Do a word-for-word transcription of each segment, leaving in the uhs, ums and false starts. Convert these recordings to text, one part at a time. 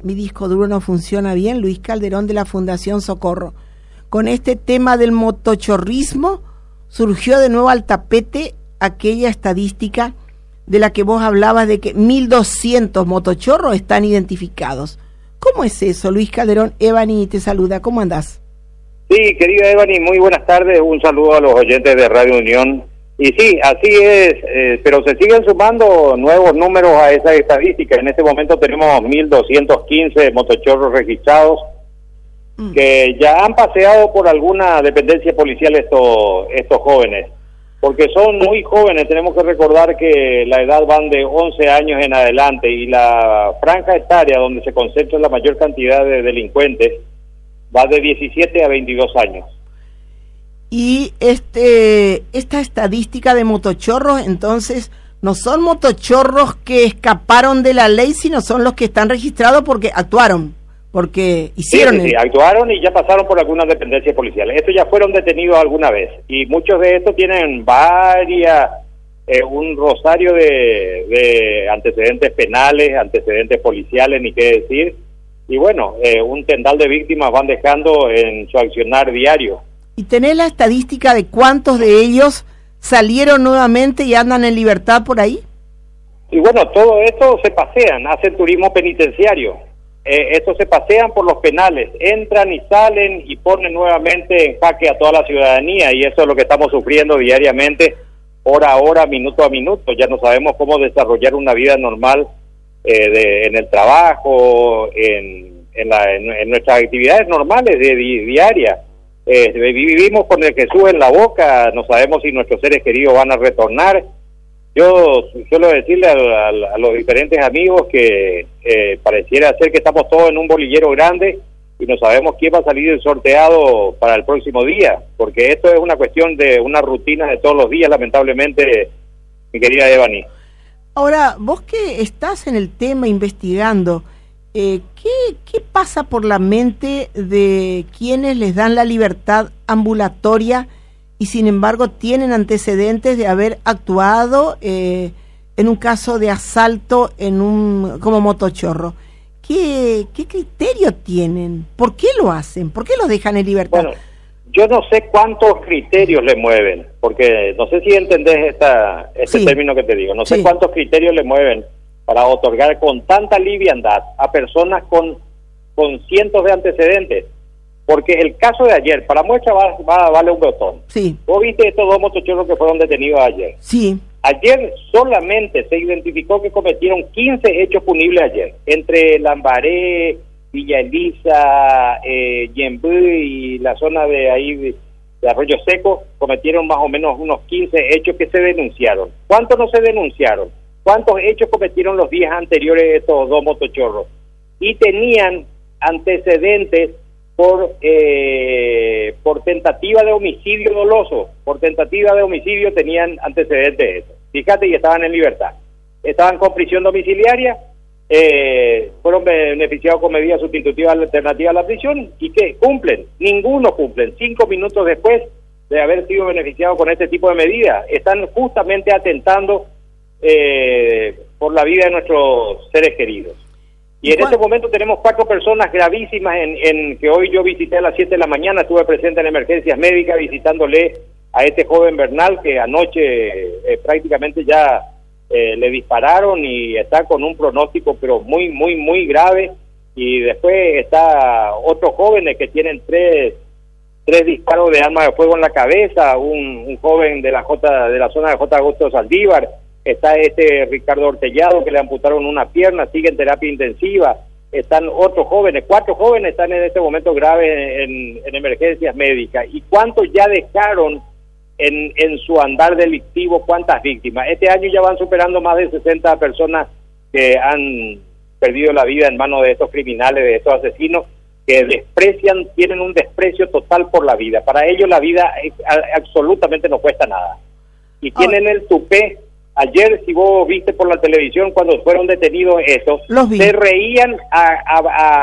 mi disco duro no funciona bien, Luis Calderón de la Fundación Socorro. Con este tema del motochorrismo surgió de nuevo al tapete aquella estadística de la que vos hablabas de que mil doscientos motochorros están identificados. ¿Cómo es eso, Luis Calderón? Evani te saluda, ¿cómo andás? Sí, querida Evani, muy buenas tardes, un saludo a los oyentes de Radio Unión. Y sí, así es, eh, pero se siguen sumando nuevos números a esa estadística. En este momento tenemos mil doscientos quince motochorros registrados, mm. que ya han paseado por alguna dependencia policial estos, estos jóvenes, porque son muy jóvenes. Tenemos que recordar que la edad van de once años en adelante, y la franja etaria donde se concentra la mayor cantidad de delincuentes va de diecisiete a veintidós años. Y este esta estadística de motochorros, entonces, no son motochorros que escaparon de la ley, sino son los que están registrados porque actuaron, porque hicieron... Sí, sí, sí, actuaron y ya pasaron por algunas dependencias policiales. Estos ya fueron detenidos alguna vez, y muchos de estos tienen varias, eh, un rosario de, de antecedentes penales, antecedentes policiales, ni qué decir, y bueno, eh, un tendal de víctimas van dejando en su accionar diario. ¿Y tenés la estadística de cuántos de ellos salieron nuevamente y andan en libertad por ahí? Y bueno, todo esto se pasean, hacen turismo penitenciario. Eh, estos se pasean por los penales, entran y salen y ponen nuevamente en jaque a toda la ciudadanía, y eso es lo que estamos sufriendo diariamente, hora a hora, minuto a minuto. Ya no sabemos cómo desarrollar una vida normal eh, de, en el trabajo, en, en, la, en, en nuestras actividades normales de di, diarias. Eh, vivimos con el Jesús en la boca, no sabemos si nuestros seres queridos van a retornar. Yo suelo decirle a, a, a los diferentes amigos que eh, pareciera ser que estamos todos en un bolillero grande y no sabemos quién va a salir sorteado para el próximo día, porque esto es una cuestión de una rutina de todos los días, lamentablemente, mi querida Evani. Ahora, vos que estás en el tema investigando, Eh, ¿qué, ¿qué pasa por la mente de quienes les dan la libertad ambulatoria y sin embargo tienen antecedentes de haber actuado eh, en un caso de asalto en un como motochorro? ¿Qué, ¿Qué criterio tienen? ¿Por qué lo hacen? ¿Por qué los dejan en libertad? Bueno, yo no sé cuántos criterios le mueven, porque no sé si entendés esta, este sí. término que te digo, no sé sí. cuántos criterios le mueven para otorgar con tanta liviandad a personas con, con cientos de antecedentes. Porque el caso de ayer, para muestra va, va vale un botón. Sí. ¿Vos viste estos dos motochorros que fueron detenidos ayer? Sí. Ayer solamente se identificó que cometieron quince hechos punibles ayer, entre Lambaré, Villa Elisa, eh, Yembú y la zona de ahí de, de Arroyo Seco, cometieron más o menos unos quince hechos que se denunciaron. ¿Cuántos no se denunciaron? ¿Cuántos hechos cometieron los días anteriores estos dos motochorros? Y tenían antecedentes por eh, por tentativa de homicidio doloso, por tentativa de homicidio tenían antecedentes de eso. Fíjate, y estaban en libertad. Estaban con prisión domiciliaria, eh, fueron beneficiados con medidas sustitutivas alternativas a la prisión, y que cumplen, ninguno cumplen. Cinco minutos después de haber sido beneficiados con este tipo de medidas, están justamente atentando Eh, por la vida de nuestros seres queridos. Y en este momento tenemos cuatro personas gravísimas en, en que hoy yo visité a las siete de la mañana, estuve presente en emergencias médicas visitándole a este joven Bernal, que anoche eh, prácticamente ya eh, le dispararon y está con un pronóstico pero muy, muy, muy grave. Y después está otros jóvenes que tienen tres tres disparos de arma de fuego en la cabeza, un, un joven de la J de la zona de J. Augusto Saldívar. Está este Ricardo Ortellado, que le amputaron una pierna, sigue en terapia intensiva. Están otros jóvenes, cuatro jóvenes están en este momento graves en, en emergencias médicas. ¿Y cuántos ya dejaron en, en su andar delictivo, cuántas víctimas? Este año ya van superando más de sesenta personas que han perdido la vida en manos de estos criminales, de estos asesinos, que desprecian, tienen un desprecio total por la vida. Para ellos la vida es, a, absolutamente no cuesta nada. Y tienen el tupé. Ayer, si vos viste por la televisión, cuando fueron detenidos estos, se reían a, a,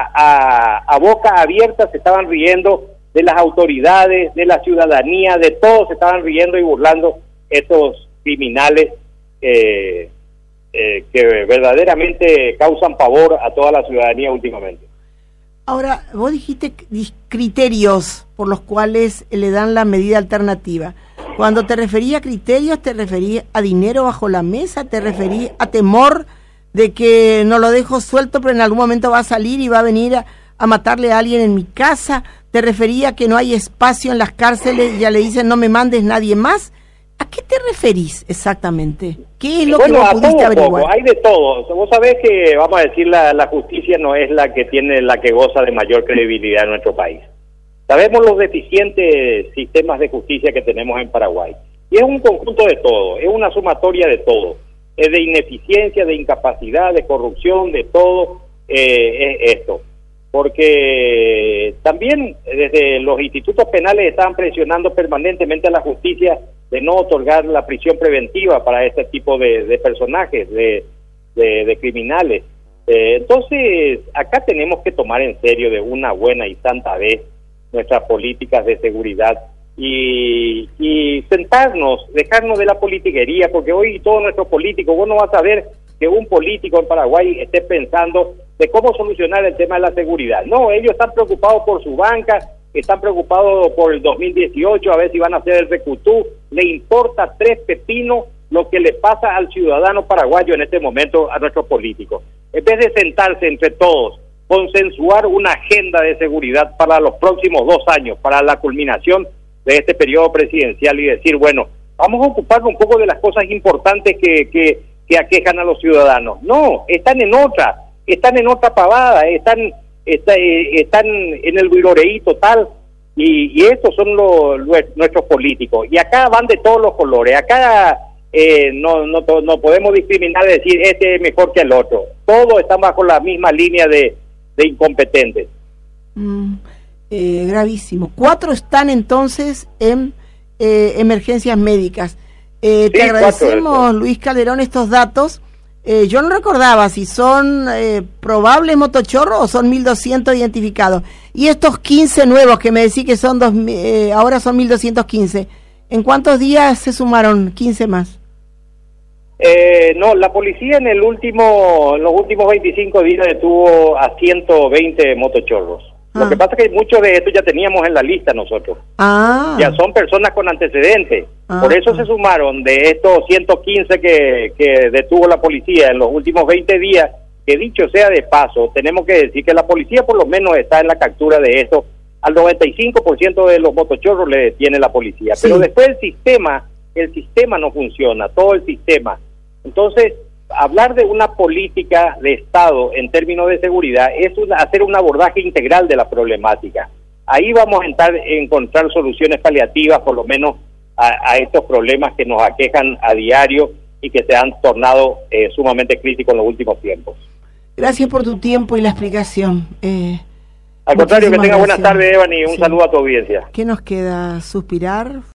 a, a boca abierta, se estaban riendo de las autoridades, de la ciudadanía, de todos se estaban riendo y burlando estos criminales eh, eh, que verdaderamente causan pavor a toda la ciudadanía últimamente. Ahora, vos dijiste criterios por los cuales le dan la medida alternativa. Cuando te refería a criterios, ¿te refería a dinero bajo la mesa? ¿Te refería a temor de que no lo dejo suelto, pero en algún momento va a salir y va a venir a, a matarle a alguien en mi casa? ¿Te refería a que no hay espacio en las cárceles y ya le dicen no me mandes nadie más? ¿A qué te referís exactamente? ¿Qué es lo bueno, que vos pudiste averiguar? Poco. Hay de todo. Vos sabés que, vamos a decir, la, la justicia no es la que tiene, la que goza de mayor credibilidad en nuestro país. Sabemos los deficientes sistemas de justicia que tenemos en Paraguay. Y es un conjunto de todo, es una sumatoria de todo. Es de ineficiencia, de incapacidad, de corrupción, de todo eh, es esto. Porque también desde los institutos penales están presionando permanentemente a la justicia de no otorgar la prisión preventiva para este tipo de, de personajes, de, de, de criminales. Eh, entonces, acá tenemos que tomar en serio de una buena y santa vez nuestras políticas de seguridad y, y sentarnos, dejarnos de la politiquería, porque hoy todos nuestros políticos, vos no vas a ver que un político en Paraguay esté pensando de cómo solucionar el tema de la seguridad. No, ellos están preocupados por su banca, están preocupados por el dos mil dieciocho, a ver si van a hacer el recutú. Le importa tres pepinos lo que le pasa al ciudadano paraguayo en este momento, a nuestros políticos. En vez de sentarse entre todos, consensuar una agenda de seguridad para los próximos dos años, para la culminación de este periodo presidencial y decir, bueno, vamos a ocuparnos un poco de las cosas importantes que, que, que aquejan a los ciudadanos. No, están en otra, están en otra pavada, están, está, eh, están en el viroreí total, y, y estos son los, los, nuestros políticos. Y acá van de todos los colores, acá eh, no, no, no podemos discriminar y decir este es mejor que el otro. Todos están bajo la misma línea de de incompetentes. Mm, eh, gravísimo. Cuatro están entonces en eh, emergencias médicas. Eh, sí, te agradecemos, Luis Calderón, estos datos. Eh, yo no recordaba si son eh, probables motochorros o son mil doscientos identificados. Y estos quince nuevos que me decís que son dos, eh, ahora son mil doscientos quince. ¿En cuántos días se sumaron quince más? Eh, no, la policía en el último, en los últimos veinticinco días detuvo a ciento veinte motochorros. Ah. Lo que pasa es que muchos de estos ya teníamos en la lista nosotros. Ah. Ya son personas con antecedentes. Ah. Por eso se sumaron de estos ciento quince que, que detuvo la policía en los últimos veinte días, que dicho sea de paso, tenemos que decir que la policía por lo menos está en la captura de esto. Al noventa y cinco por ciento de los motochorros le detiene la policía. Sí. Pero después el sistema, el sistema no funciona, todo el sistema. Entonces, hablar de una política de Estado en términos de seguridad es una, hacer un abordaje integral de la problemática. Ahí vamos a entrar, encontrar soluciones paliativas, por lo menos a, a estos problemas que nos aquejan a diario y que se han tornado eh, sumamente críticos en los últimos tiempos. Gracias por tu tiempo y la explicación. Eh, Al contrario, que tenga buenas tardes, Evan, y un sí. saludo a tu audiencia. ¿Qué nos queda? ¿Suspirar?